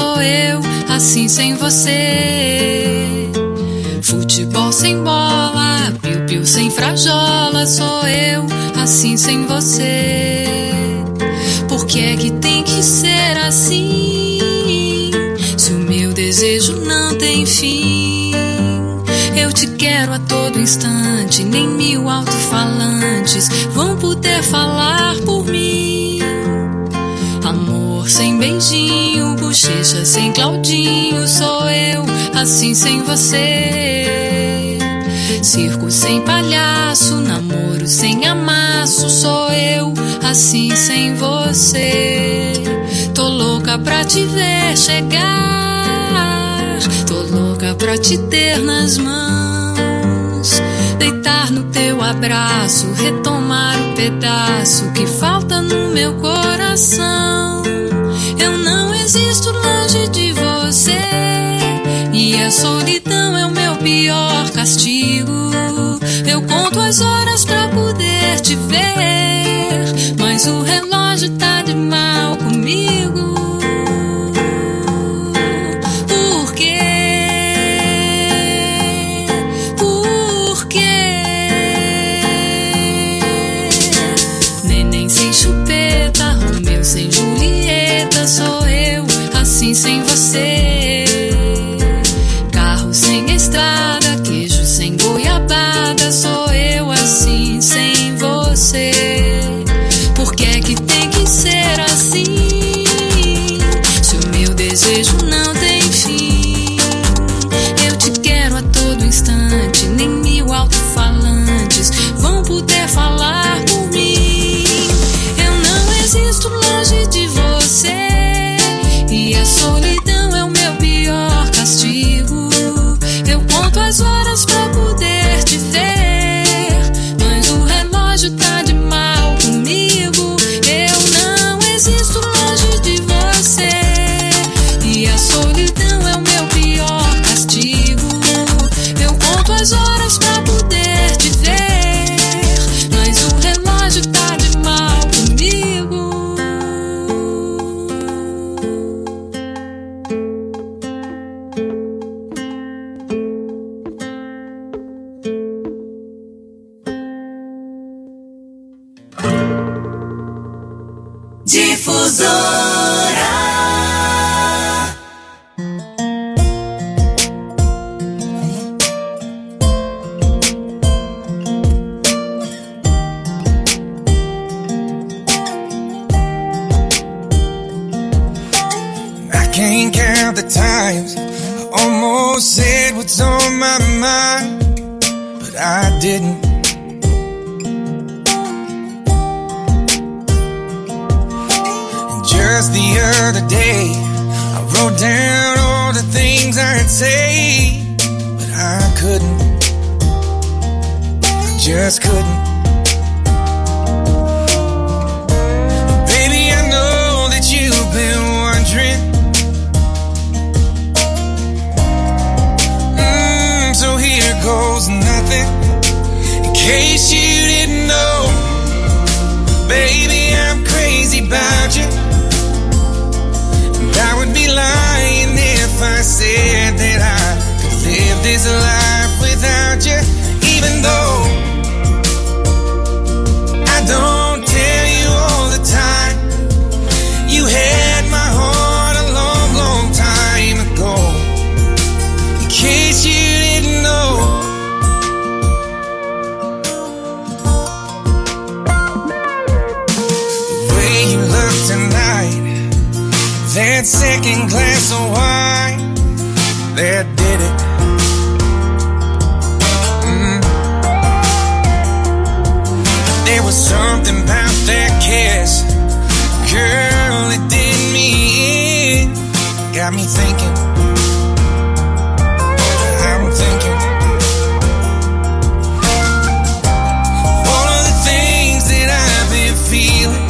sou eu, assim sem você. Futebol sem bola, piu-piu sem frajola, sou eu, assim sem você. Por que é que tem que ser assim? Se o meu desejo não tem fim. Eu te quero a todo instante, nem 1000 alto-falantes vão poder falar por mim. Amor sem beijinho, bochecha sem Claudinho, sou eu, assim sem você. Circo sem palhaço, namoro sem amasso, sou eu, assim sem você. Tô louca pra te ver chegar, tô louca pra te ter nas mãos, deitar no teu abraço, retomar o pedaço que falta no meu coração. Eu não existo longe de você, e a solidão é o meu pior castigo. Eu conto as horas pra poder te ver, mas o relógio tá de mal comigo. Por quê? Por quê? Neném sem chupeta, Romeu sem Julieta, sou eu, assim sem você. Carro sem estrada, queijo sem goiabada, sou eu, assim sem você. Por que é que tem que ser assim? Se o meu desejo não tem fim. Eu te quero a todo instante, nem 1000 alto-falantes vão poder falar por mim. Eu não existo longe de você, e a solidão é o meu pior castigo. Eu conto as horas pra poder te ver, mas o relógio tá de mal comigo. Eu não existo longe de você, e a solidão é o meu pior castigo. Eu conto as horas pra poder te ver, mas o relógio tá de mal comigo. Difusora. I can't count the times I almost said what's on my mind, but I didn't. And just the other day, I wrote down all the things I'd say, but I couldn't. I just couldn't. Baby, I know that you've been wondering. So here goes nothing, in case you didn't know. Baby, I'm crazy about you, and I would be lying if I said that I could live this life without you. Even though I don't tell you all the time, you had my heart a long, long time ago. In case you didn't know. The way you look tonight, that second glass of wine, that did it. There was something about that kiss, girl, it did me in. Got me thinking, I'm thinking all of the things that I've been feeling.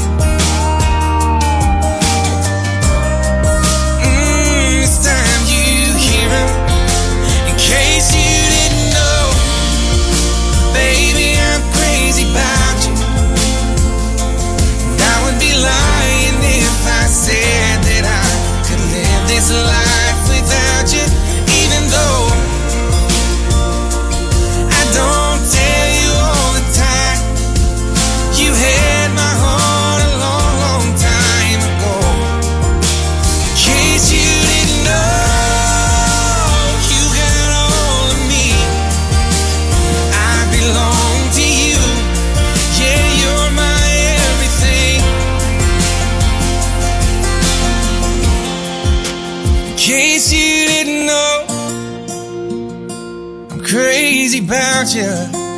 It's time you hear 'em, in case you didn't know. Baby, I'm crazy about you, and I would be lying if I said that I could live this this life without you, even though I don't tell you all the time. You had my heart a long, long time ago. In case you didn't know, you got all of me. I belong to you. Yeah, you're my everything. In case you didn't know, I'm crazy about you.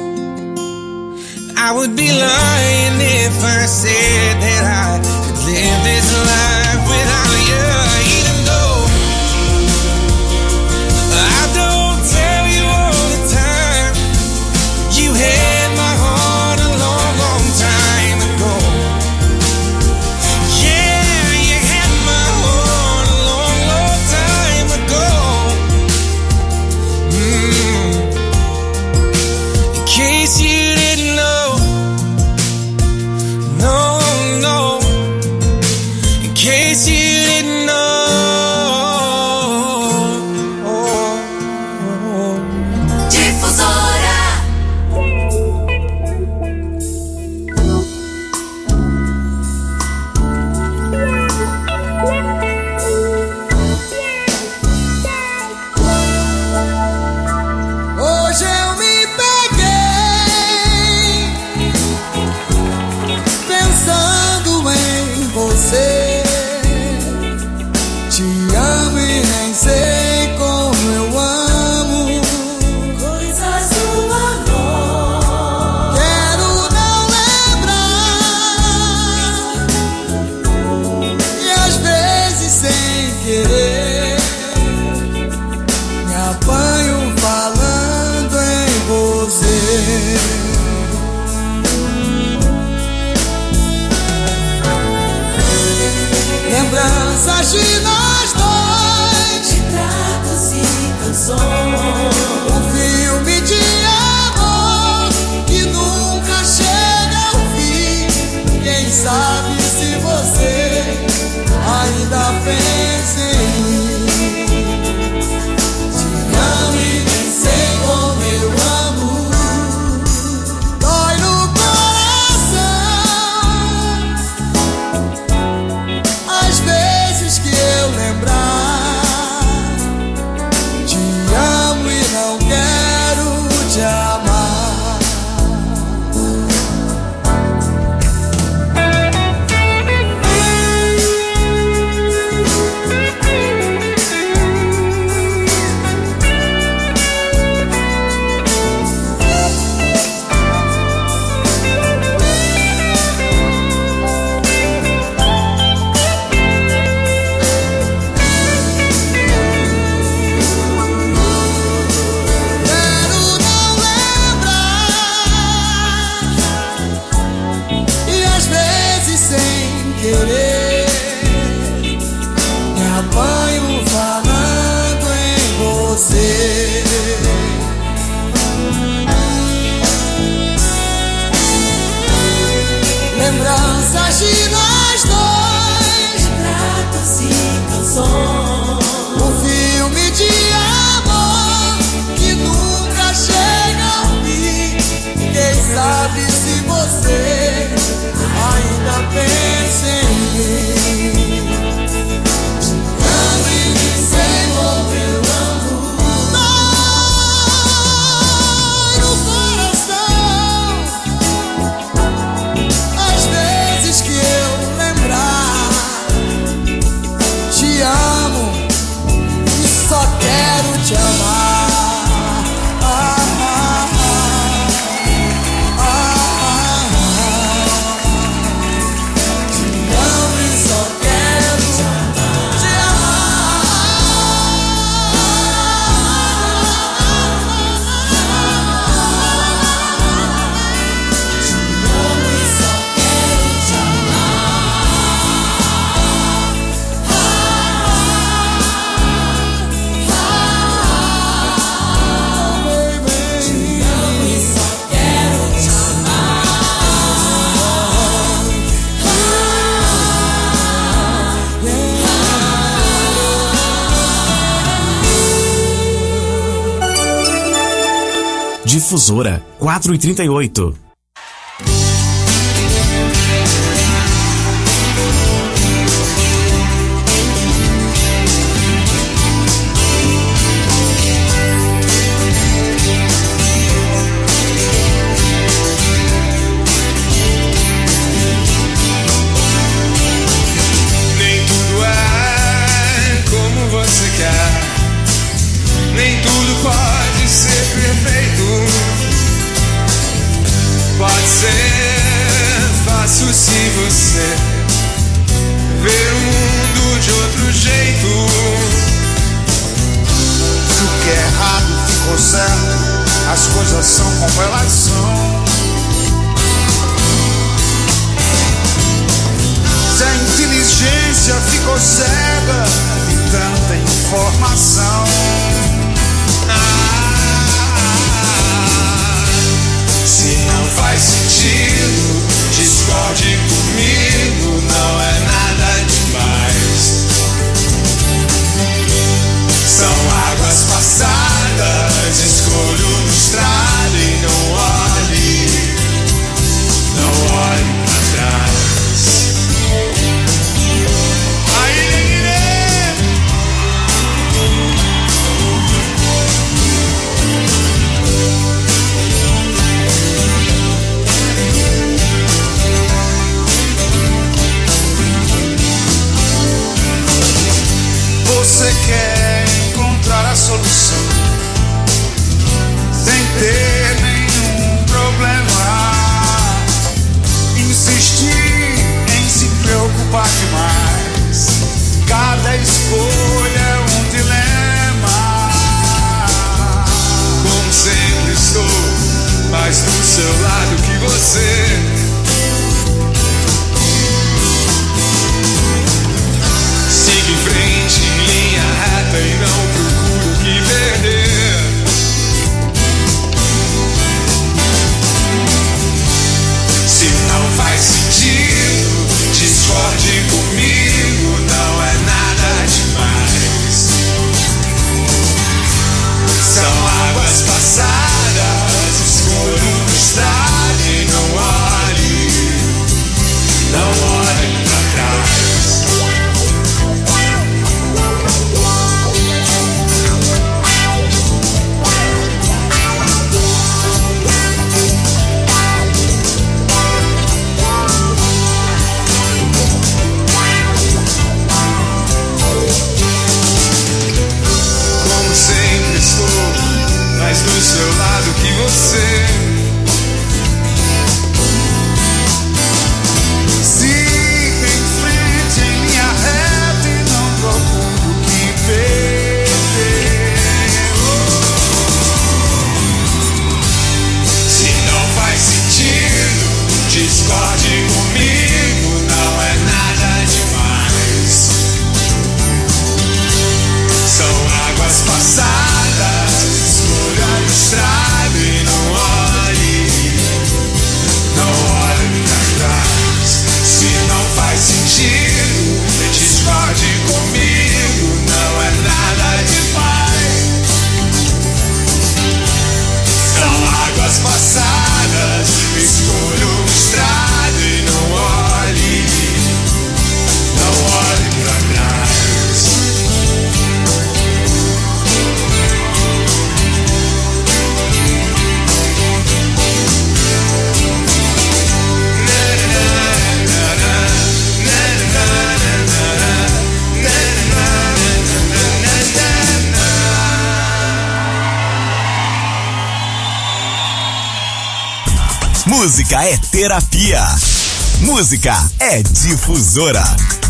I would be lying if I said that I could live this life without you, even though I don't tell you all the time. You had my heart a long, long time ago. Yeah, you had my heart a long, long time ago. In case you didn't know, no, no. In case you didn't know. Difusora. Hoje eu me peguei pensando em você. Te amo e nem sei como eu amo Coisas do amor. Quero não lembrar e às vezes sem querer me apanho falando em você. Lembranças de nós dois, Retratos e canções. um filme de amor que nunca chega ao fim. Quem sabe se você ainda pensa em mim. Difusora 4h38. Nem tudo pode ser perfeito. Pode ser fácil se você ver o mundo de outro jeito. Se o que é errado ficou certo, as coisas são como elas são. Se a inteligência ficou cega de tanta informação. Se não faz sentido, discorde comigo, não é nada demais. São águas passadas, escolho no estrado e não olhe pra trás. Você quer encontrar a solução sem ter nenhum problema. Insistir em se preocupar demais. Cada escolha é um dilema. Como sempre estou mais do seu lado que você. Siga em frente em linha reta e não procuro o que perder. Se não faz sentido, discorde comigo, não é nada demais. São águas passadas, escolho no estrado e não olhe pra trás. Mais do seu lado que você. Siga em frente em linha reta e não procure o que perder. Se não faz sentido, discorde comigo, não é nada demais. São águas passadas, escolha no estrado e não olhe pra trás. Se não faz sentido, discorde comigo, não é nada demais. São águas passadas, escolho o estrado e não olhe pra trás. Música é terapia. Música é difusora.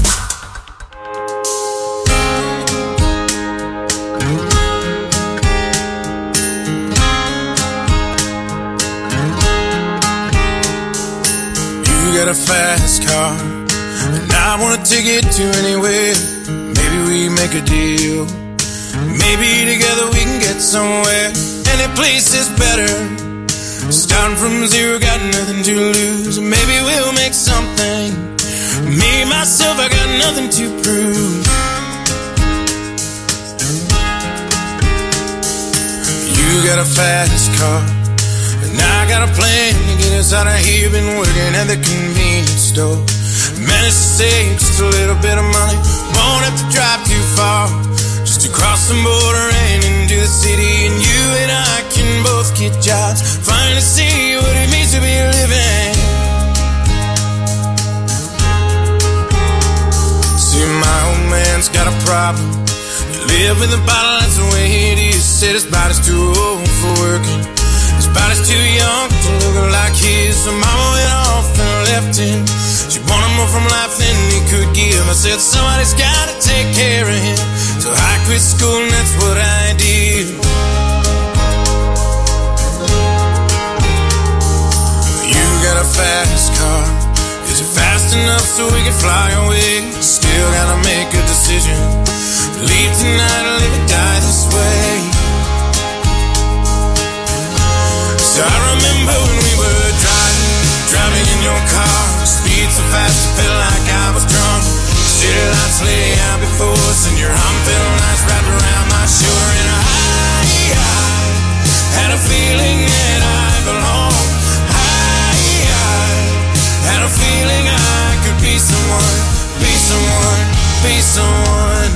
You got a fast car, and I wanna take it to anywhere. Maybe we make a deal. Maybe together we can get somewhere. Any place is better. Starting from zero, got nothing to lose. Maybe we'll make something. Me, myself, I got nothing to prove. You got a fast car, Now I got a plan to get us out of here. Been working at the convenience store. Managed to save just a little bit of money. Won't have to drive too far, just to cross the border and into the city. And you and I can both get jobs, finally see what it means to be living. See, my old man's got a problem. He live with a bottle, that's the way it is. Said his body's too old for working, his body's too young to look like his. So mama went off and left him. She wanted more from life than he could give. I said somebody's gotta take care of him, so I quit school and that's what I did. You got a fast car, is it fast enough so we can fly away? Still gotta make a decision, leave tonight or live or die this way. So I remember when we were driving in your car. Speed so fast it felt like I was drunk. City lights lay out before us, and your arm felt nice wrapped around my shoulder. And I had a feeling that I belonged. I had a feeling I could be someone, be someone, be someone.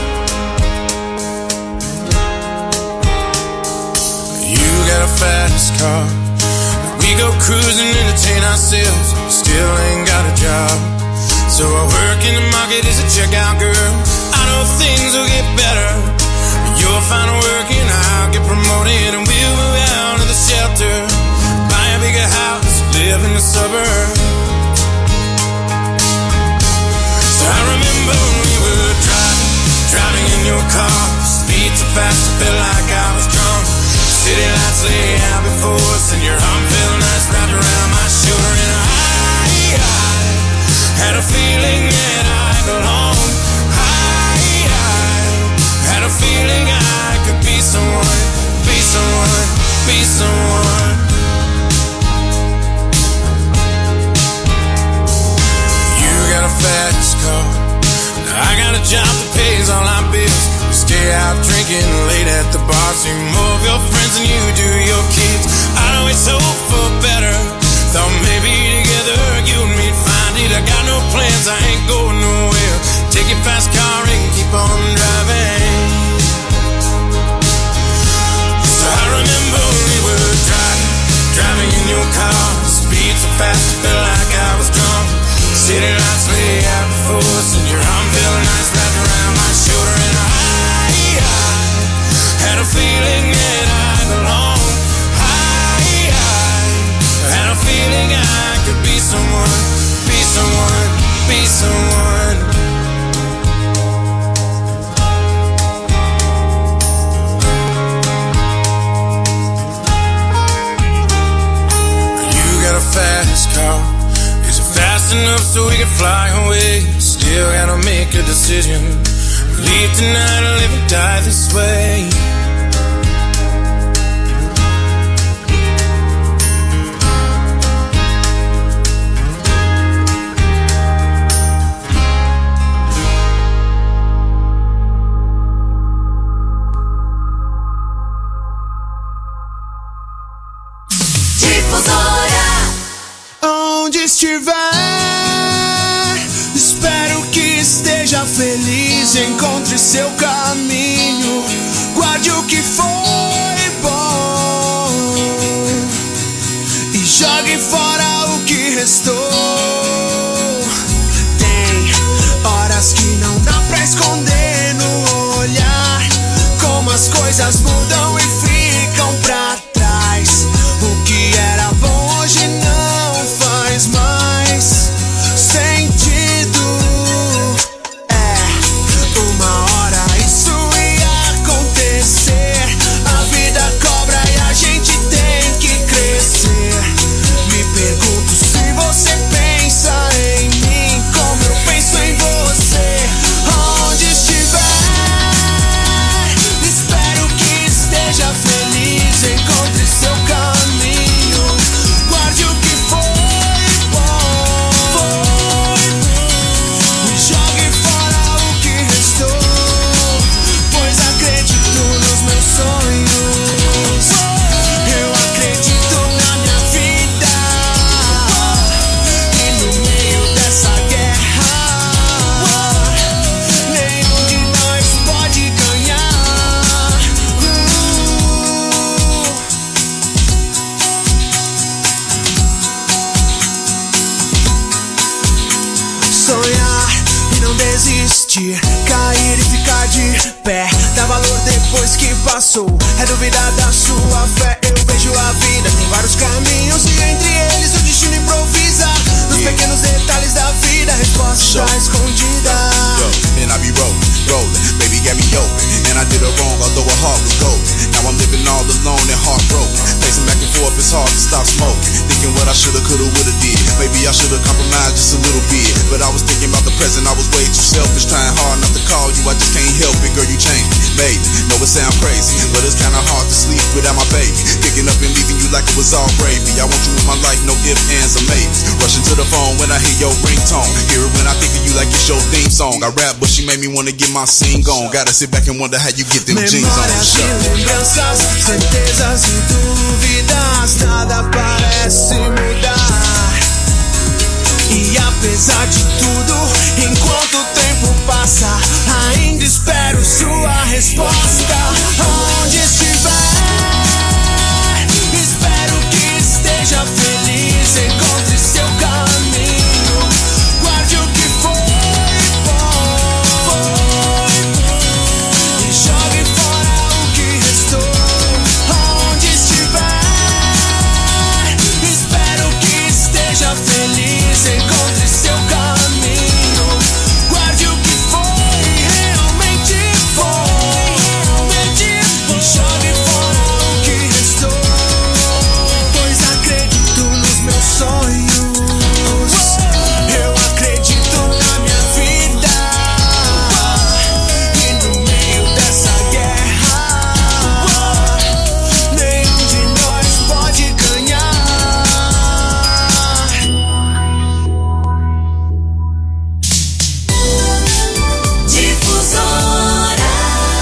You got a fast car, we go cruising, entertain ourselves. Still ain't got a job, so I work in the market as a checkout girl. I know things will get better, you'll find work and I'll get promoted, and we'll move out of the shelter, buy a bigger house, live in the suburbs. So I remember when we were driving in your car. Speed so fast it felt like I was drunk. City lights lay out before us, and your arm felt nice wrapped around my shoulder. And I had a feeling that I belonged. I had a feeling I could be someone, be someone, be someone. You got a fast car, I got a job that pays all our bills. We stay out drinking late at the bar, see more of your friends than you do your kids. I always hope for better, thought maybe together you and me'd find it. I got no plans, I ain't going nowhere. Take your fast car and keep on driving. So I remember when we were driving in your car. Speed so fast it felt like I was drunk. City lights lay out before us, and your arm felt nice wrapped around my shoulder. And I had a feeling that I belonged. I had a feeling I could be someone, be someone, be someone. You got a fast car, is it fast enough so we can fly away? Still gotta make a decision, leave tonight or live or die this way. Onde estiver, espero que esteja feliz. Encontre seu caminho, guarde o que foi bom e jogue fora o que restou. Tem horas que não dá pra esconder no olhar, como as coisas mudam e ficam pra trás. O que era bom hoje não faz mais sentido. Uma hora isso ia acontecer. A vida cobra e a gente tem que crescer. Me pergunto se você pensa em mim como eu penso em você. Onde estiver, espero que esteja resistir, cair e ficar de pé. Dá valor depois que passou, é duvidar da sua fé. Eu vejo a vida, tem vários caminhos e entre eles o destino improvisa. Nos pequenos detalhes da vida, a resposta está escondida. And I be rolling, baby got me open. And I did it wrong, although her heart was golden. Now I'm living all alone and heartbroken. Pacing back and forth, it's hard to stop smoking. Thinking what I shoulda, coulda, woulda did. Maybe I shoulda compromised just a little bit. But I was thinking about the present, I was way too selfish. Trying hard not to call you, I just can't help it. Girl, you changed me, made me. Know it sound crazy, but it's kinda hard to sleep without my baby. Picking up and leaving you like it was all gravy. I want you in my life, no ifs, ands, or maybes. Rushing to the phone when I hear your ringtone. Hear it when I think of you like it's your theme song. I rap, but she made me wanna get my scene gone. Gotta sit back and wonder how you get them jeans on. Memórias e lembranças, certezas e dúvidas, nada parece mudar. E apesar de tudo, enquanto o tempo passa, ainda espero sua resposta. Onde estiver, espero que esteja feliz, encontre seu caminho, guarde o que foi bom e jogue fora o que restou. Onde estiver, espero que esteja feliz, encontre seu caminho, guarde o que foi, realmente foi, e jogue fora o que restou. Pois acredito nos meus sonhos, eu acredito na minha vida, e no meio dessa guerra, nenhum de nós pode ganhar. Difusora.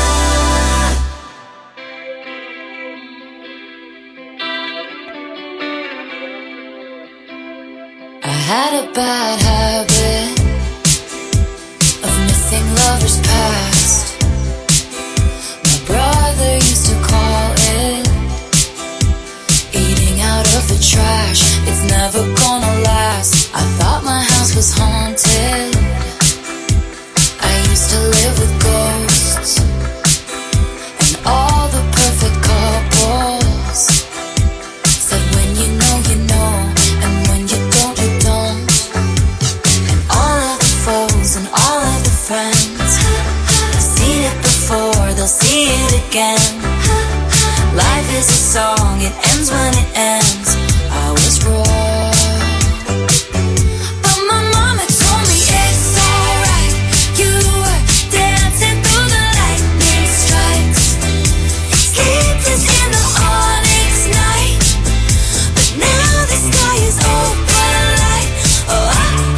I had a bad habit of missing lovers past. My brother used to call it eating out of the trash. It's never gonna last. I thought my house was haunted. I used to live with ghosts and all the perfect couples said when you know, and when you don't, you don't. And all of the foes and all of the friends have seen it before, they'll see it again. Life is a song, it ends when it ends. I was wrong, but my mama told me it's alright. You were dancing through the lightning strikes, sleepless in the onyx night. But now the sky is open light. Oh,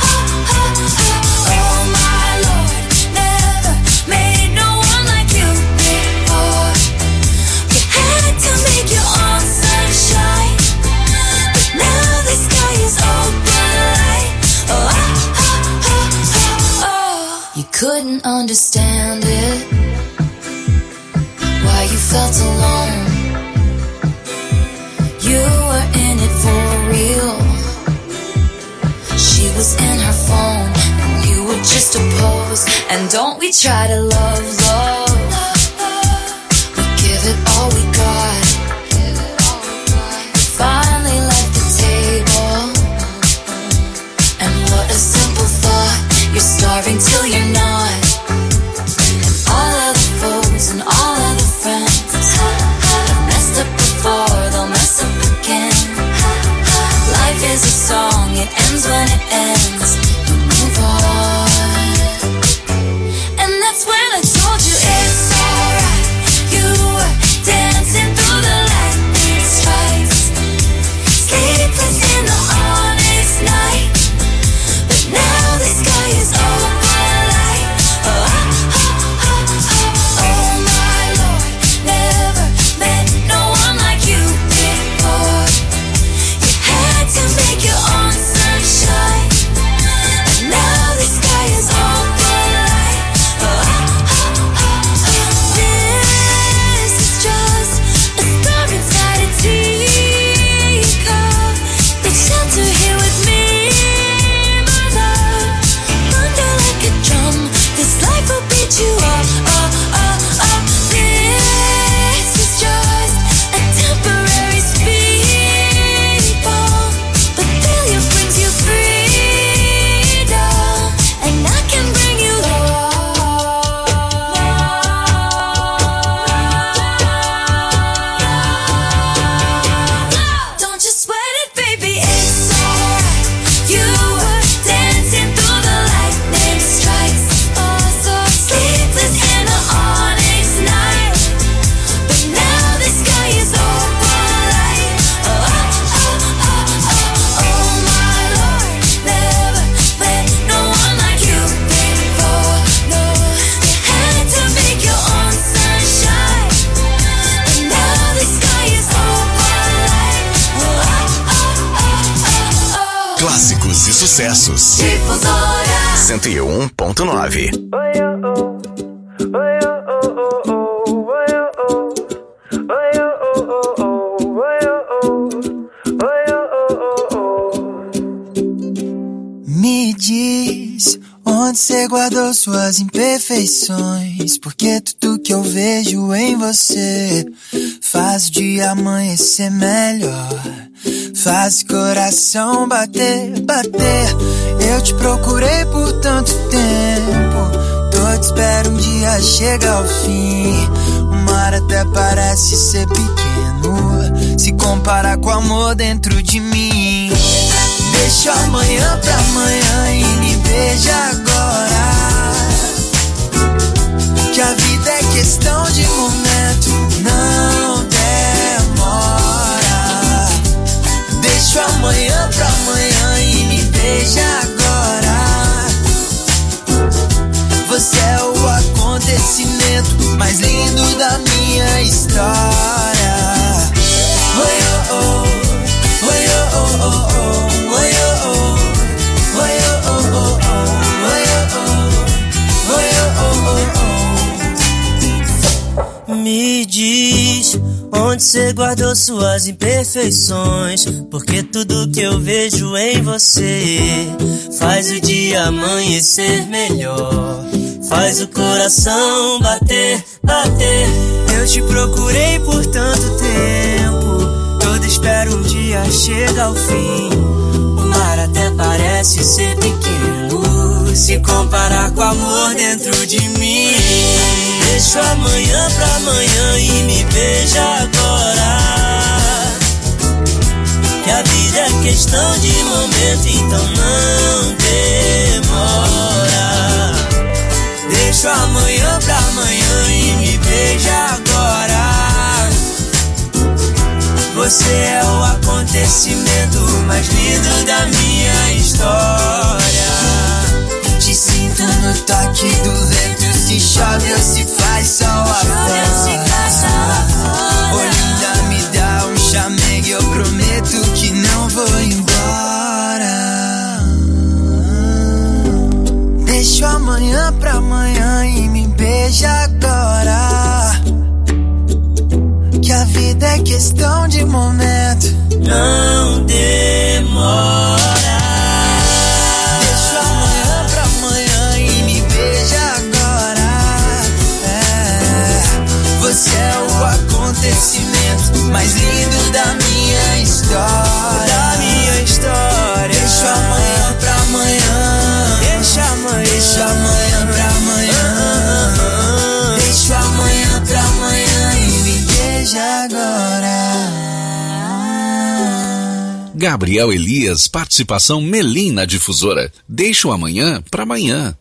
oh my Lord, never made no one like you before. You had to make your own sunshine, but now the sky is open light. Oh. You couldn't understand it, why you felt alone. You were in it for real. She was in her phone and you were just a pose. And don't we try to love, we give it all we got. Finally left the table, and what a simple thought. You're starving till you're not. And all of the foes and all of the friends have messed up before, they'll mess up again. Life is a song, it ends when it ends. You move on. And that's when I told you it's sucessos. Difusora 101.9. Me diz onde você guardou suas imperfeições, porque tudo que eu vejo em você faz o dia amanhecer melhor, faz o coração bater, bater. Eu te procurei por tanto tempo, todo espero um dia chegar ao fim. O mar até parece ser pequeno, se comparar com o amor dentro de mim. Deixa amanhã pra amanhã e me beija agora, que a vida é questão de momento, não demora. Deixa amanhã pra amanhã e me beija agora. Você é o acontecimento mais lindo da minha história. Oi, oh, oh, oi, oh, oh, oh, oh. Me diz onde você guardou suas imperfeições, porque tudo que eu vejo em você faz o dia amanhecer melhor, faz o coração bater, bater. Eu te procurei por tanto tempo, todo espero um dia chegar ao fim. O mar até parece ser pequeno, se comparar com o amor dentro de mim. Deixa amanhã pra amanhã e me beija agora, que a vida é questão de momento, então não demora. Deixa amanhã pra amanhã e me beija agora. Você é o acontecimento mais lindo da minha história. Te sinto no toque do vento, se chove ou se faz sol afora. Ô linda, me dá um chamego, eu prometo que não vou embora. Deixa amanhã pra amanhã e me beija agora, que a vida é questão de momento, não demora. Deixa amanhã pra amanhã e me beija agora. Você é o acontecimento mais lindo da minha história, da minha história. Deixa amanhã pra amanhã, deixa amanhã pra amanhã, deixa amanhã pra amanhã e me beija agora. Gabriel Elias, participação Melim na Difusora. Deixa o amanhã pra amanhã.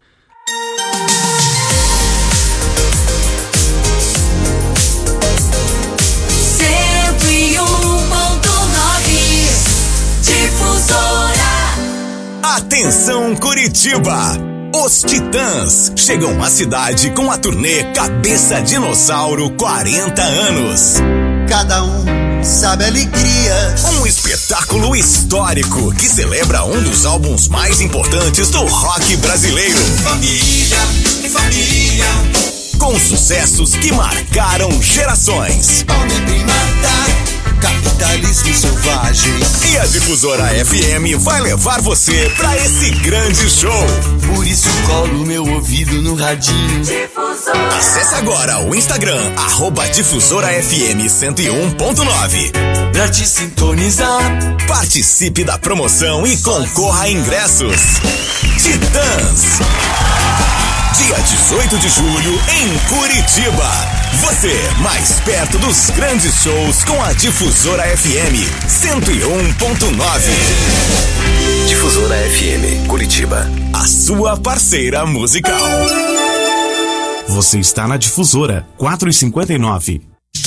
Atenção Curitiba! Os Titãs chegam à cidade com a turnê Cabeça Dinossauro 40 anos. Cada um sabe a alegria. Um espetáculo histórico que celebra um dos álbuns mais importantes do rock brasileiro. Família, família. Com sucessos que marcaram gerações. Homem primata, capitalismo selvagem. E a Difusora FM vai levar você pra esse grande show. Por isso colo meu ouvido no radinho. Difusora. Acesse agora o Instagram, @DifusoraFM 101.9. Pra te sintonizar. Participe da promoção e concorra a ingressos. Titãs. Dia 18 de julho em Curitiba. Você mais perto dos grandes shows com a Difusora FM 101.9. Difusora FM, Curitiba. A sua parceira musical. Você está na Difusora 459.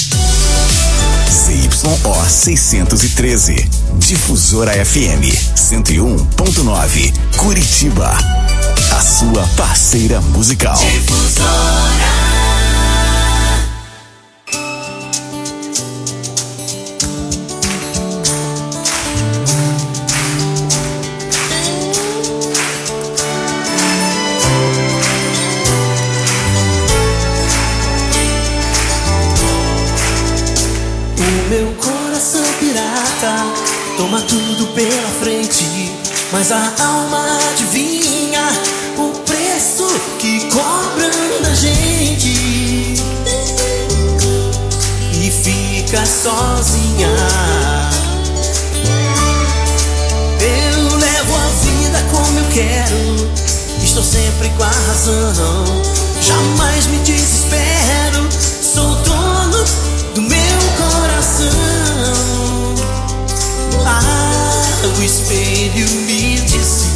CYO 613. Difusora FM 101.9. Curitiba. A sua parceira musical. Difusora. meu coração pirata toma tudo pela frente, mas a alma adivinha o preço que cobram da gente e fica sozinha. Eu levo a vida como eu quero, estou sempre com a razão, jamais me desespero, sou dono do meu coração. O espelho me disse: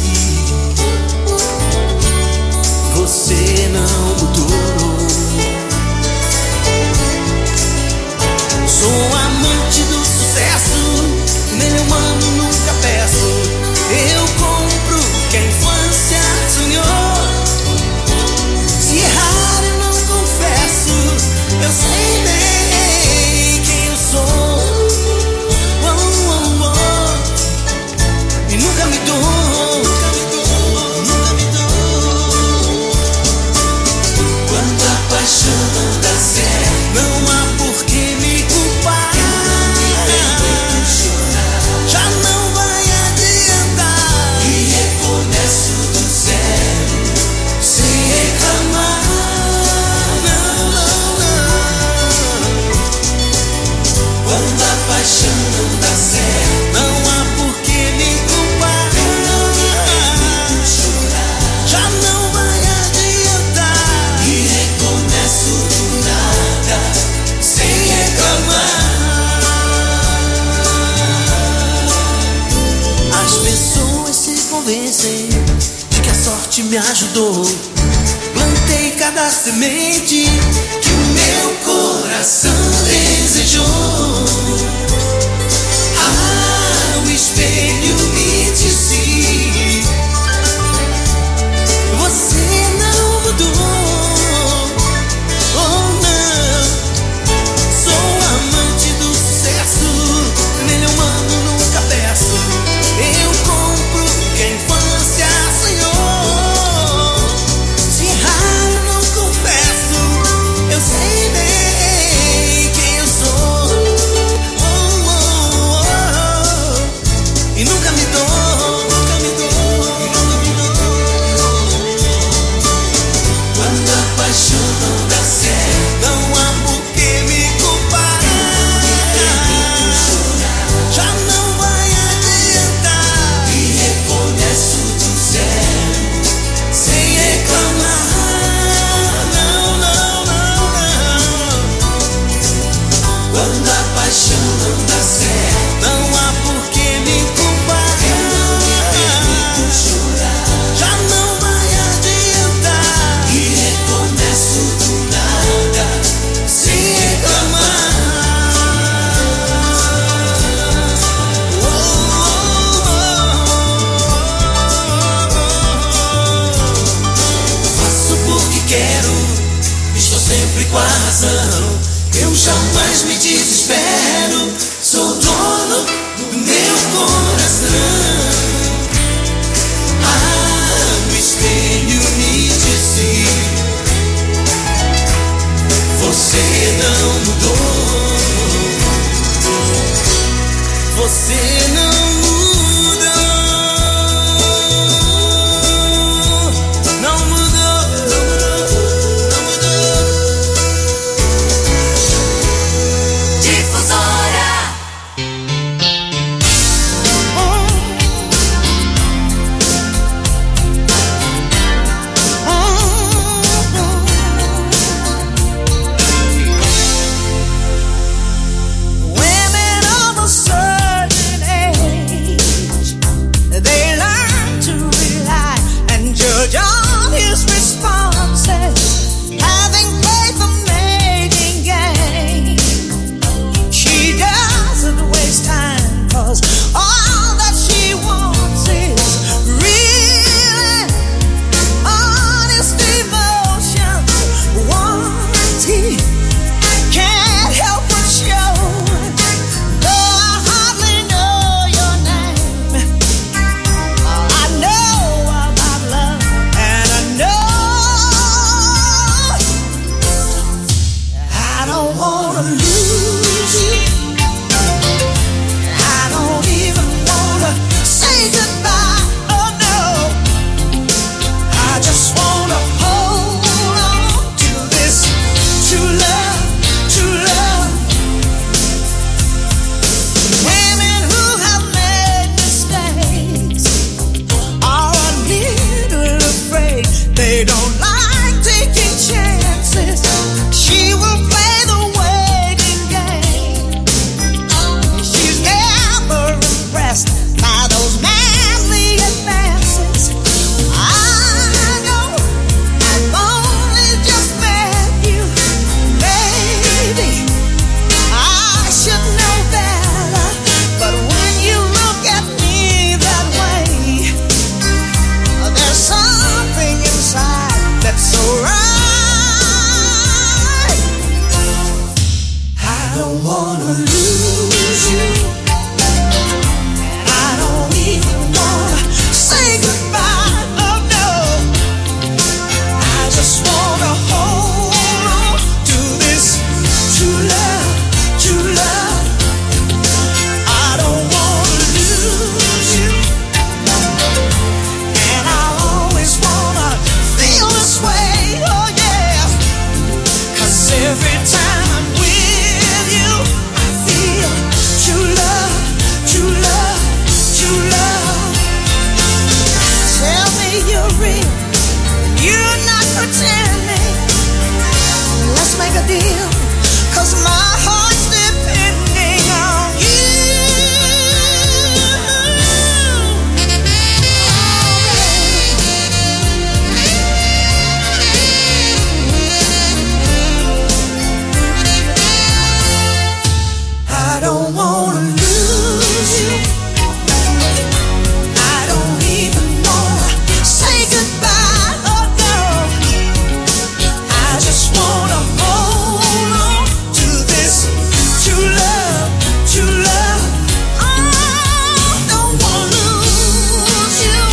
você não mudou. Sou amante do sucesso, nele humano nunca peço. Eu compro o que a infância sonhou. Se errar eu não confesso, eu sei bem quem eu sou. E nunca me dou, nunca me dou, nunca me dou. Quando a paixão não dá certo, não há por que me culpar. Já não vai adiantar, e recomeço do zero, sem reclamar. Não, não, não. Quando a paixão não dá certo, não há por que me culpar. Já não vai adiantar, e recomeço do nada, sem reclamar. As pessoas se convencem de que a sorte me ajudou. Plantei cada semente que o meu coração desejou. O espelho me disse: você não mudou. Oh não, sou amante do sucesso, nele humano nunca peço. Eu compro o que a infância sonhou. Se errar eu não confesso, eu sei bem quem eu sou. E nunca me dou, nunca me dou, nunca me dou. Quando a paixão não dá certo, não há por que me culpar. Já não vai adiantar, e recomeço do zero, sem reclamar. Não, não, não, não. Quando a paixão não dá certo, não há por que me culpar. Já não vai adiantar, e recomeço do nada, sem reclamar. Faço porque quero, estou sempre com a razão. Eu jamais me desespero, sou dono do meu coração. O espelho me disse: você não mudou. Você não mudou. Não mudou, não mudou. Difusora. Women of a certain age, they learn to rely and judge on his responses, having faith for making gain. She doesn't waste time, 'cause all that she wants is real and honest emotions. Warranty can't help but show. Though I hardly know your name, I know about love, and I know I don't wanna lose you. wanna lose you. I don't even wanna say goodbye, oh no. I just wanna hold on to this true love, true love. I don't wanna lose you, and I always wanna feel this way, oh yeah. 'Cause every time I'm with you, I feel true love, true love, true love. Tell me you're real, you're not pretending. Let's make a deal, 'cause my heart's depending on you. I don't wanna lose you. I don't even wanna say goodbye, oh no. I just wanna hold on to this true love, true love. I don't wanna lose you,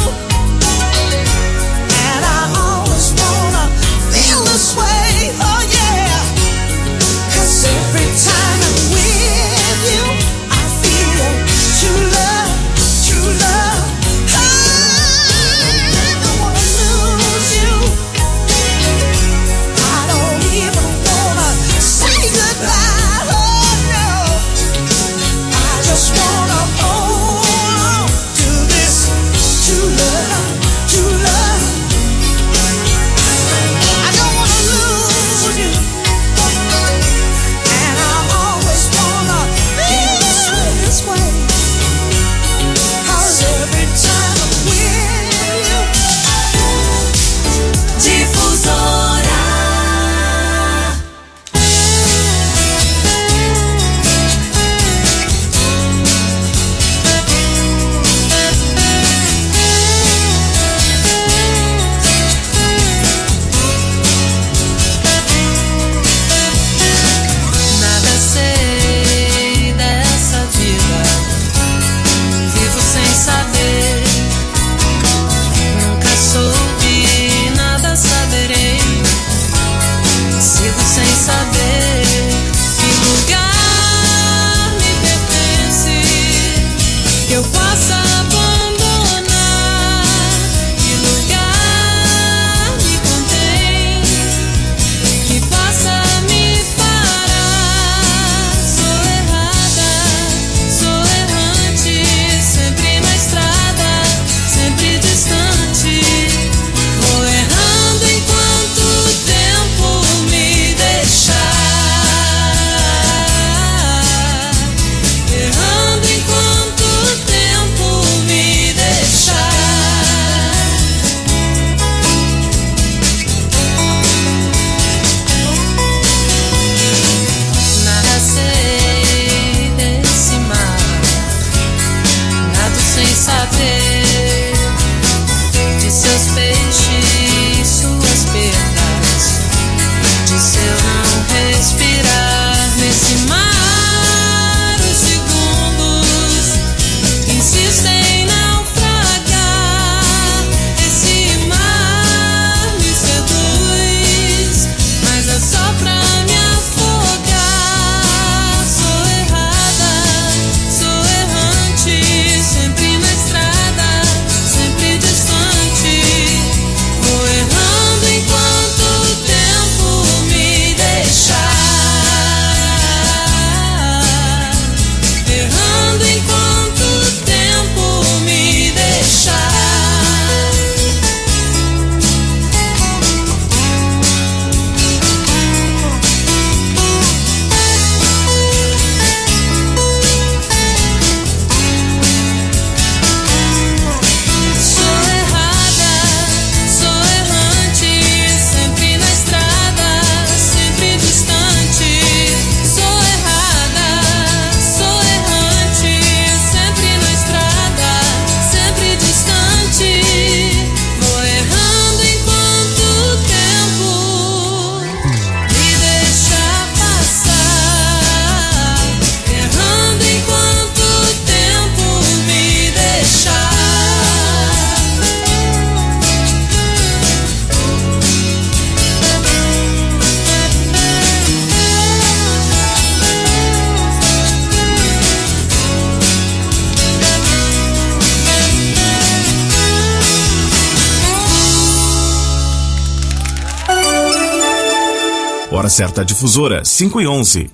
and I always wanna feel this way, oh yeah. 'Cause every time I'm with you, I feel true love, true love. I don't wanna lose you. I don't even wanna say goodbye, oh no. I just wanna hold on to this true love, true love. I don't wanna lose you, and I always wanna feel this way. 'Cause every time I'm with you. Difusora. Hora certa Difusora, 5:11.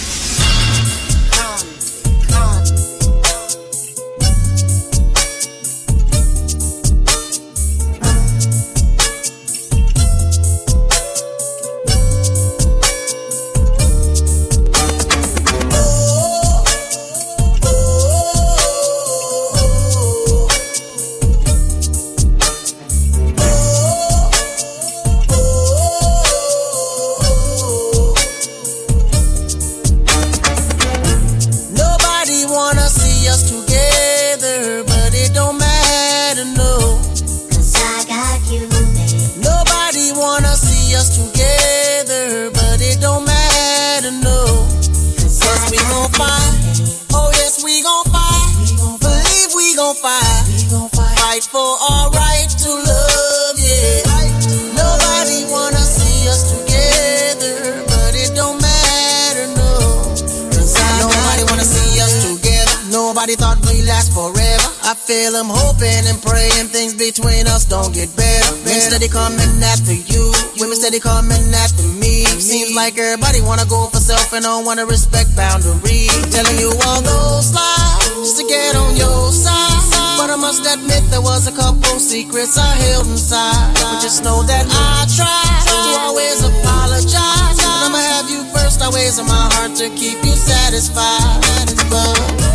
I'm hoping and praying things between us don't get better. Men steady coming after you, women steady coming after me. Seems like everybody wanna go for self and don't wanna respect boundaries. Telling you all those lies just to get on your side, but I must admit there was a couple secrets I held inside. But just know that I tried to always apologize. And I'ma have you first always in my heart to keep you satisfied. But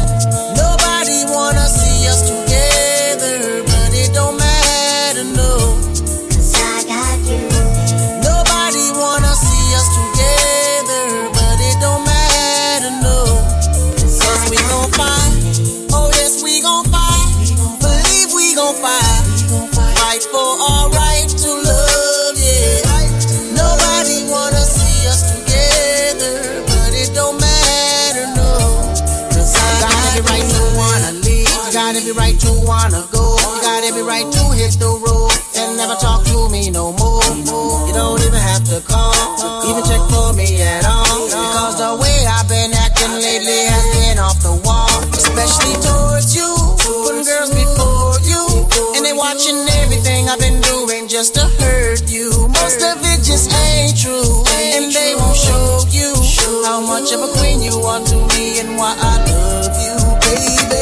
nobody wanna see us together, but it don't matter, no, 'cause I got you. Nobody wanna see us together, but it don't matter, no, 'cause we gon' fight. Oh yes, we gon' fight. Believe we gon' fight. Fight for our right to love, yeah. Nobody wanna see us together, but it don't matter, no, 'cause I got every right to wanna leave. You got every right to wanna go. You got every right to hit the road and never talk to me no more. You don't even have to call, even check for me at all, because the way I've been acting lately has been off the wall. Especially towards you, putting girls before you, and they watching everything I've been doing just to hurt you. Most of it just ain't true, and they won't show you how much of a queen you are to me and why I love you, baby.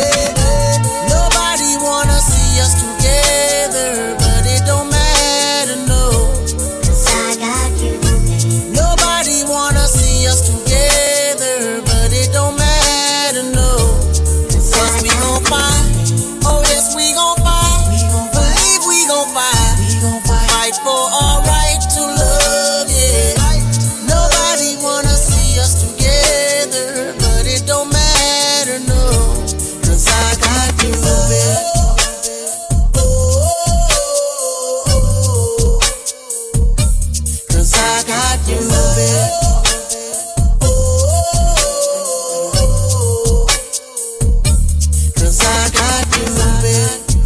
Nobody wanna see us together, but it don't matter, no, 'cause I got you. Nobody wanna see us together, but it don't matter, no, 'cause we gon' fight. Oh yes, we gon' fight. Believe we gon' fight. Fight for our right to love, yeah. Nobody wanna see us together, but it don't matter, no, 'cause I got you, baby. 'Cause I got you, baby. 'Cause I got you, baby.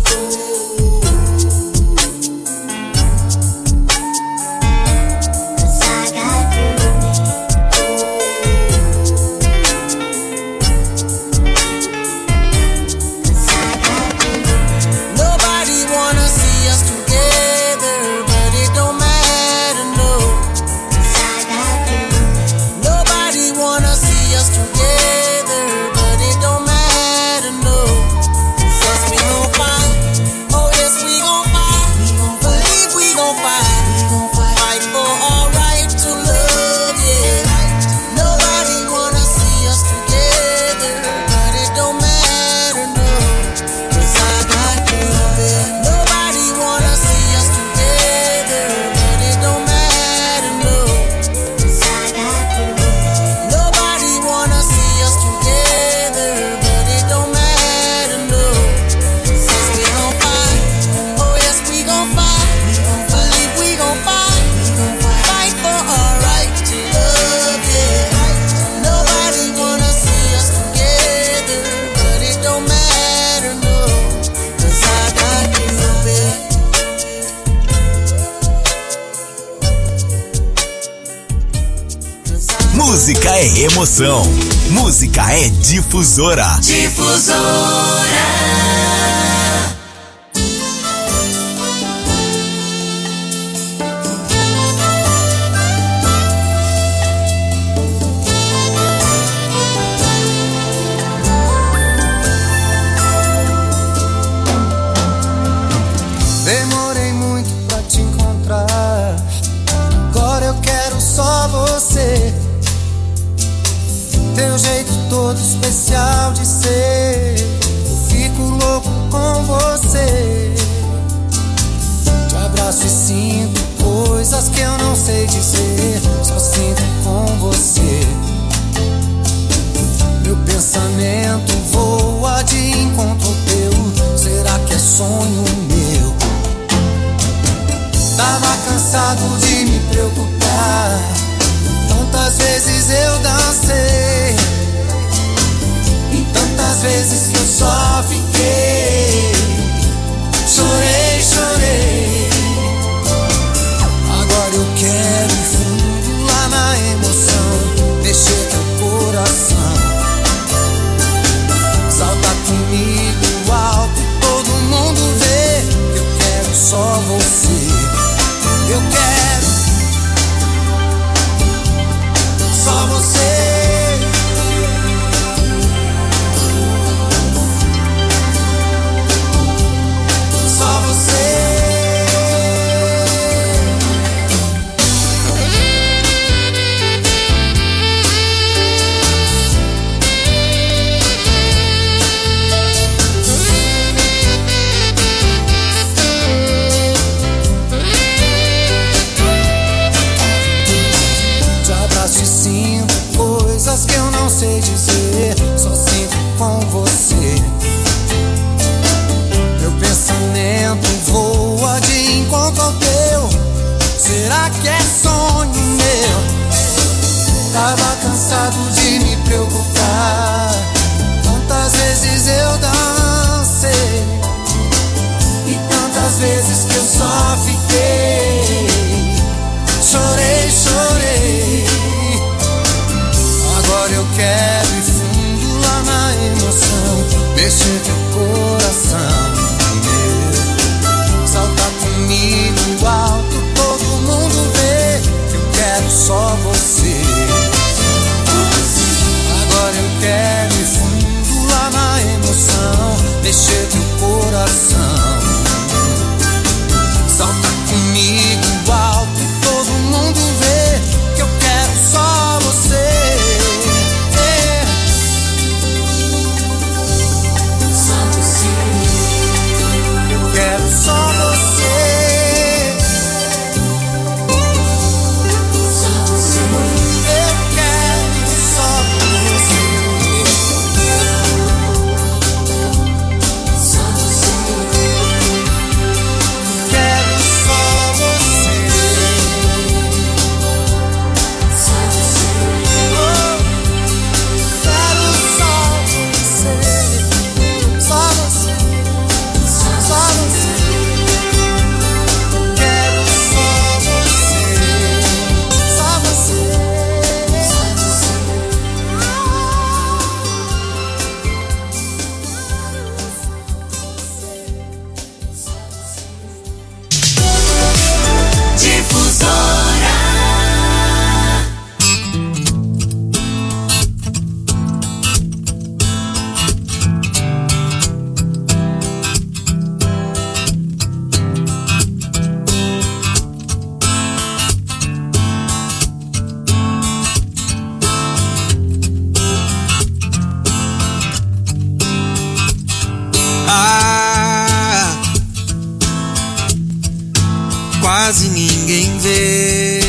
Nobody wanna see us together, but it don't matter, no, 'cause I got you. Nobody wanna see us together, but it don't matter, no, 'cause we gon' fight. Oh yes, we gon' fight. Believe we gon' fight. Fight for our right to love, yeah. Nobody wanna see us together, but it don't matter, no, 'cause I got you, baby. Nobody wanna see us together, but it don't matter, no, 'cause I got you. Nobody wanna see us together, but it don't matter, no, 'cause we gon' fight. Oh yes, we gon' fight. Believe we gon' fight. Fight for our right to love, yeah. Nobody wanna see us together, but it don't matter, no, 'cause I got you, baby. Música é emoção. Música é difusora. Difusora. teu jeito todo especial de ser. Eu fico louco com você. Te abraço e sinto coisas que eu não sei dizer. Só sinto com você. Meu pensamento voa de encontro ao teu. Será que é sonho meu? Tava cansado de me preocupar. Tantas vezes eu dancei e tantas vezes que eu só fiquei. Chorei, chorei. Agora eu quero ir fundo lá na emoção, mexer teu coração. Salta comigo alto, todo mundo vê que eu quero só você. Eu quero só você. Só você. Coisas que eu não sei dizer, só sinto com você. Meu pensamento voa de encontro ao teu. Será que é sonho meu? Tava cansado de me preocupar. Tantas vezes eu dancei e tantas vezes que eu só fiquei. Chorei, chorei. Agora eu quero ir fundo lá na emoção, mexer teu coração. Salta comigo alto, todo mundo vê que eu quero só você. Agora eu quero ir fundo lá na emoção, mexer teu coração. Salta comigo alto, todo mundo vê que eu quero só você. Quero só você. Só você. Eu quero só você. Só você. Quero só você. Só você. Oh, quero só você. Só você. Só você. Quero só você. Só você. Difusora. Quase ninguém vê.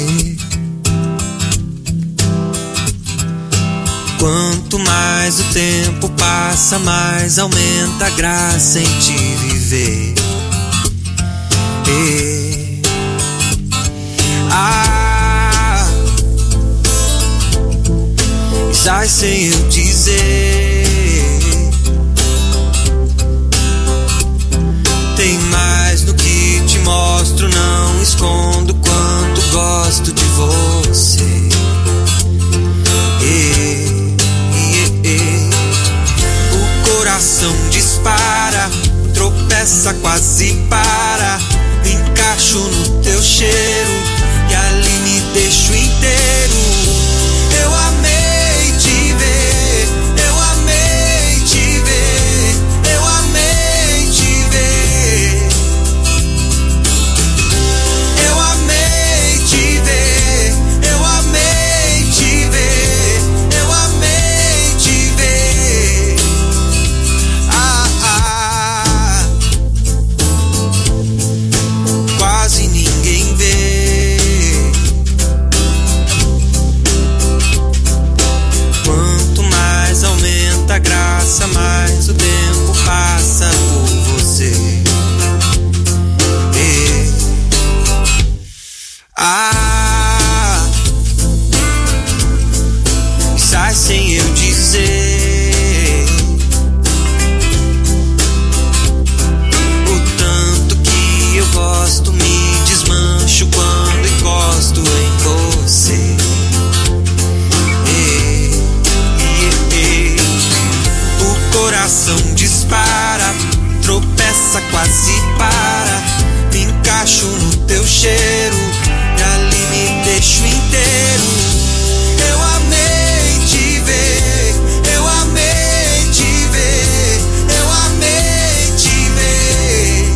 Quanto mais o tempo passa, mais aumenta a graça em te viver. E sai sem eu dizer. Tem mais no que te mostro, não escondo quanto gosto de você. O coração dispara, tropeça, quase para. Me encaixo no teu cheiro e ali me deixo inteiro. Eu amei te ver, eu amei te ver, eu amei te ver. Eu amei te ver. sem eu dizer o tanto que eu gosto, me desmancho quando encosto em você. O coração dispara, tropeça, quase para, me encaixo no teu cheiro e ali me deixo inteiro. Eu amei te ver, eu amei te ver, eu amei te ver.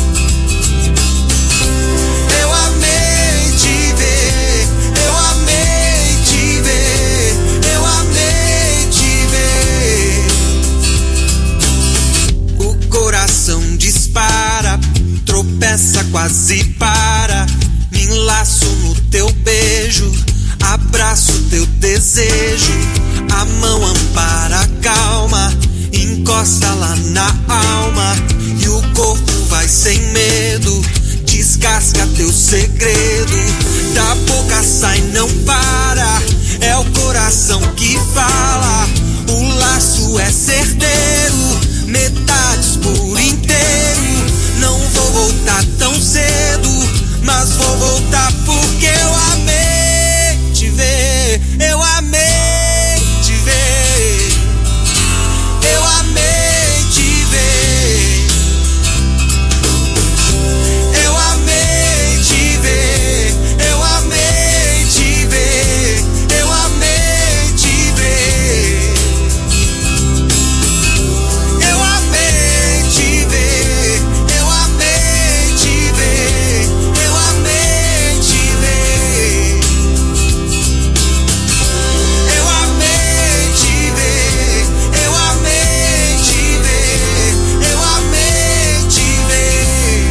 Eu amei te ver, eu amei te ver, eu amei te ver. O coração dispara, tropeça, quase para, me enlaço no teu beijo, abraço teu desejo, a mão ampara a calma, encosta lá na alma e o corpo vai sem medo, descasca teu segredo, da boca sai não para, é o coração que fala, o laço é certeiro, metades por inteiro, não vou voltar tão cedo, mas vou voltar porque eu amei te ver, eu amei te ver, eu amei te ver, eu amei te ver, eu amei te ver, eu amei te ver, eu amei te ver, eu amei te ver, eu amei te ver, eu amei te ver, eu amei te ver, eu amei te ver.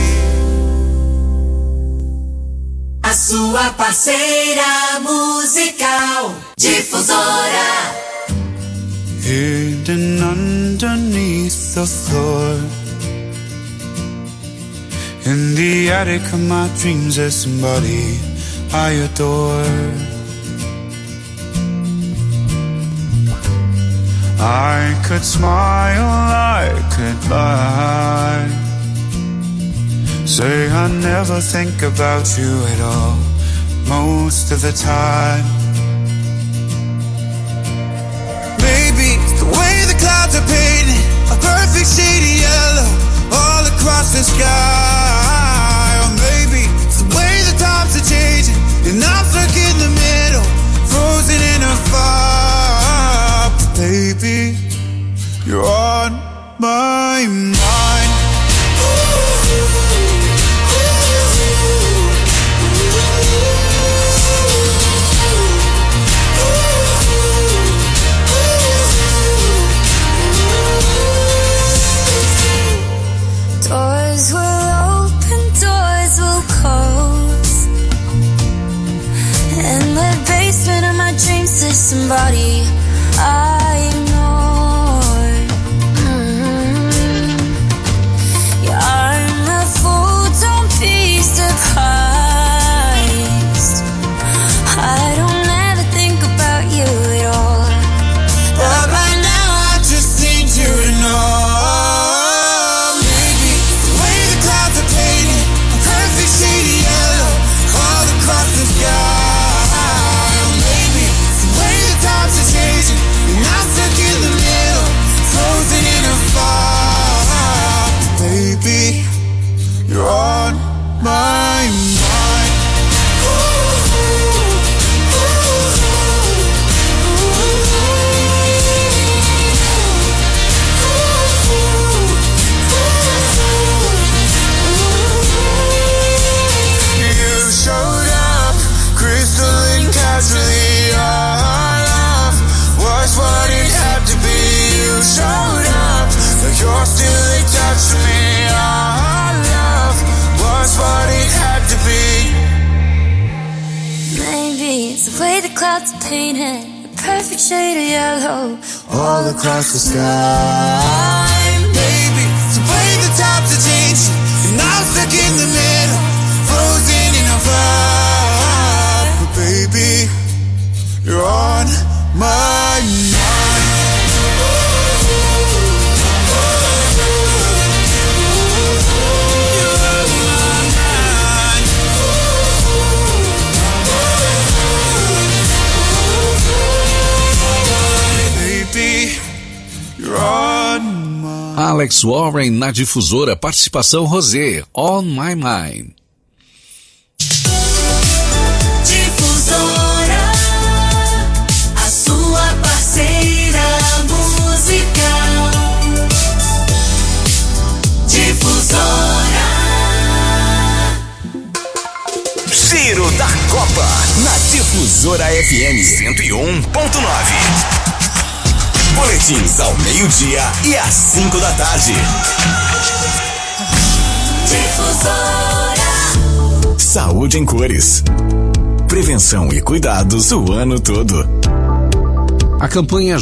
A sua parceira musical, Difusora. Hidden underneath the floor, in the attic of my dreams, there's somebody I adore. I could smile, I could lie, say I never think about you at all, most of the time. Maybe it's the way the clouds are painted a perfect shade of yellow all across the sky. Or maybe it's the way the times are changing and I'm stuck in the middle, frozen in a fire. But baby, you're on my mind. Doors will open, doors will close. In the basement of my dreams there's somebody I ignored. Yeah, I'm a fool, don't be surprised. I don't ever think about you at all, but right now I just need you to know. Baby, you're on my mind. You showed up, crystalline casually. Our love was what it had to be. You showed up, like you're still attached to me. Our love was what it had to be. Maybe it's the way the clouds are painted a perfect shade of yellow all across the sky. Baby, it's the way the times are changing and I'm stuck in the middle, frozen in a fire. But baby, you're on my mind. Alex Warren na Difusora, participação Rosé, On My Mind. Difusora, a sua parceira musical. Difusora. Giro da Copa na Difusora FM 101.9. Boletins ao meio-dia e às 5 da tarde. Difusora. Saúde em cores. Prevenção e cuidados o ano todo. A campanha